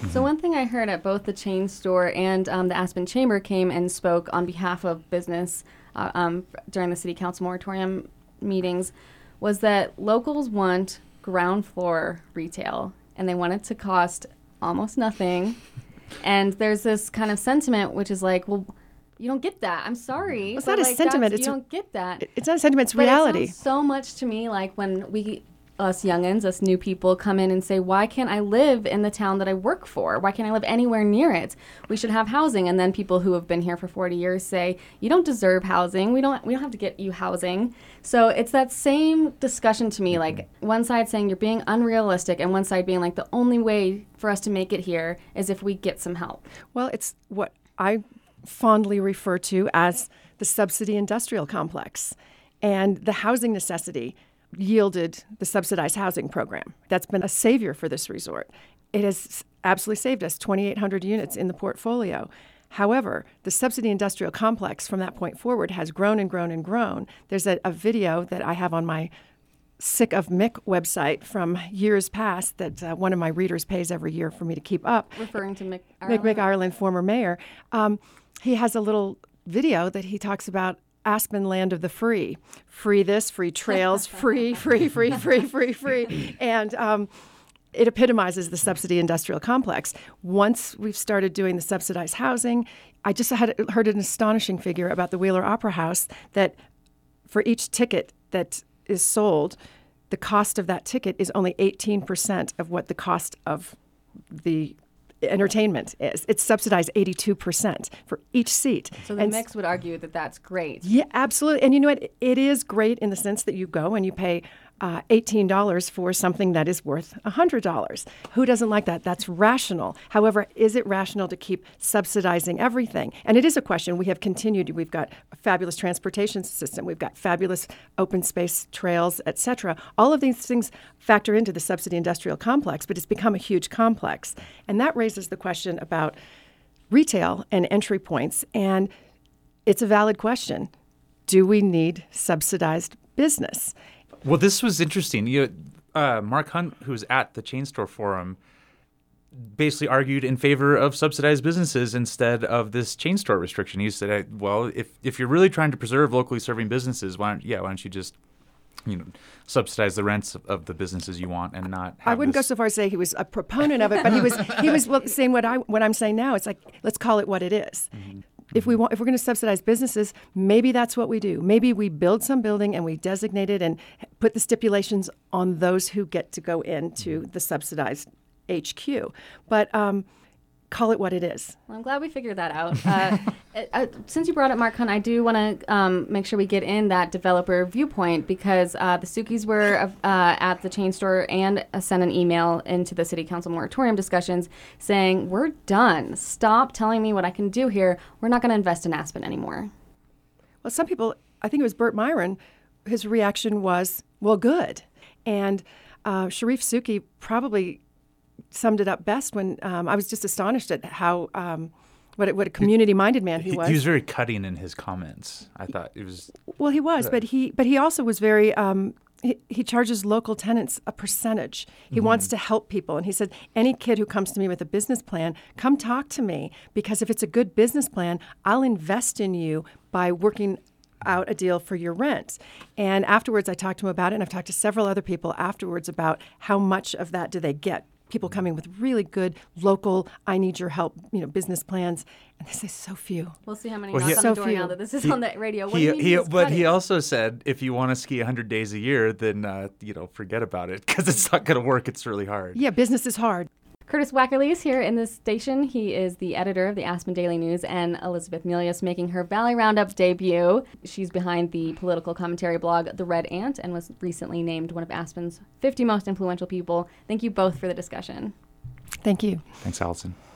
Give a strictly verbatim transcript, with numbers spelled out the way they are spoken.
Mm-hmm. So one thing I heard at both the chain store and um, the Aspen Chamber came and spoke on behalf of business uh, um, during the city council moratorium meetings was that locals want ground floor retail, and they want it to cost almost nothing. And there's this kind of sentiment, which is like, well, you don't get that. I'm sorry. It's not a like, sentiment. You It's don't get that. It's not a sentiment. It's but reality. It sounds so much to me like when we, us youngins, us new people, come in and say, why can't I live in the town that I work for? Why can't I live anywhere near it? We should have housing. And then people who have been here for forty years say, you don't deserve housing. We don't. We don't have to get you housing. So it's that same discussion to me. Like one side saying you're being unrealistic, and one side being like the only way for us to make it here is if we get some help. Well, it's what I fondly refer to as the subsidy industrial complex, and the housing necessity yielded the subsidized housing program. That's been a savior for this resort. It has absolutely saved us twenty-eight hundred units in the portfolio. However, the subsidy industrial complex from that point forward has grown and grown and grown. There's a, a video that I have on my Sick of Mick website from years past that uh, one of my readers pays every year for me to keep up. Referring to Mick Mick Ireland? McIreland, former mayor. Um, he has a little video that he talks about Aspen, land of the free. Free this, free trails, free, free, free, free, free, free. And um, it epitomizes the subsidy industrial complex. Once we've started doing the subsidized housing, I just had heard an astonishing figure about the Wheeler Opera House that for each ticket that is sold, the cost of that ticket is only eighteen percent of what the cost of the entertainment is. It's subsidized eighty-two percent for each seat. So the and mix would argue that that's great. Yeah, absolutely. And you know what? It is great in the sense that you go and you pay uh, eighteen dollars for something that is worth one hundred dollars. Who doesn't like that? That's rational. However, is it rational to keep subsidizing everything? And it is a question. We have continued. We've got a fabulous transportation system. We've got fabulous open space trails, et cetera. All of these things factor into the subsidy industrial complex, but it's become a huge complex. And that raises the question about retail and entry points. And it's a valid question. Do we need subsidized business? Well, this was interesting. You, uh, Mark Hunt, who's at the Chain Store Forum, basically argued in favor of subsidized businesses instead of this chain store restriction. He said, well, if if you're really trying to preserve locally serving businesses, why don't, yeah, why don't you just you know, subsidize the rents of, of the businesses you want and not have I wouldn't this... go so far as to say he was a proponent of it, but he was he was saying what I what I'm saying now. It's like, let's call it what it is. Mm-hmm. If we want, if we're going to subsidize businesses, maybe that's what we do. Maybe we build some building and we designate it and put the stipulations on those who get to go into the subsidized H Q. But um, call it what it is. Well, I'm glad we figured that out. Uh, uh, since you brought up Mark Hunt, I do want to um, make sure we get in that developer viewpoint because uh, the Sukis were uh, at the chain store and uh, sent an email into the city council moratorium discussions saying, we're done. Stop telling me what I can do here. We're not going to invest in Aspen anymore. Well, some people, I think it was Burt Myron, his reaction was, well, good. And uh, Sharif Suki probably summed it up best when um, I was just astonished at how um, what a, what a community-minded man he, he was. He was very cutting in his comments. I thought it was well, he was, but he but he also was very. Um, he, he charges local tenants a percentage. He mm-hmm. wants to help people, and he said, any kid who comes to me with a business plan, come talk to me because if it's a good business plan, I'll invest in you by working out a deal for your rent. And afterwards, I talked to him about it, and I've talked to several other people afterwards about how much of that do they get. People coming with really good local, I need your help, you know, business plans, and they say so few. We'll see how many well, knock he, on so the door few. now that this is he, on the radio. What he, do you mean he, he's but cutting? he also said, if you want to ski one hundred days a year, then uh, you know, forget about it because it's not going to work. It's really hard. Yeah, business is hard. Curtis Wackerly is here in this station. He is the editor of the Aspen Daily News, and Elizabeth Milius making her Valley Roundup debut. She's behind the political commentary blog The Red Ant and was recently named one of Aspen's fifty most influential people. Thank you both for the discussion. Thank you. Thanks, Allison.